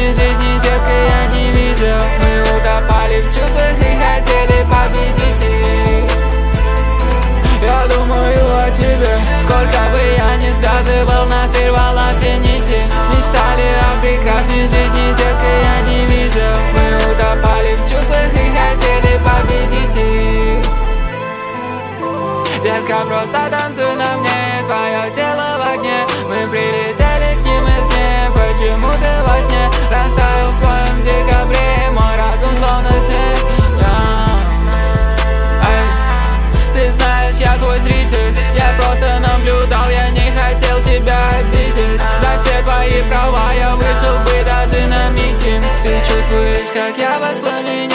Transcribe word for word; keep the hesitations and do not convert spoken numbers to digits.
прекрасной жизни, детка, я не видел. Мы утопали в чувствах и хотели победить их. Я думаю о тебе, сколько бы я ни связывал нас, ты рвала все нити. Мечтали о прекрасной жизни, детка, я не видел. Мы утопали в чувствах и хотели победить их. Детка, просто танцуй на мне, твое тело в огне. Мы прилетели к ним извне, почему ты во сне растаял в своем декабре? Мой разум словно снег. Ты знаешь, я твой зритель, я просто наблюдал, я не хотел тебя обидеть. За все твои права я вышел бы даже на митинг. Ты чувствуешь, как я воспламенен?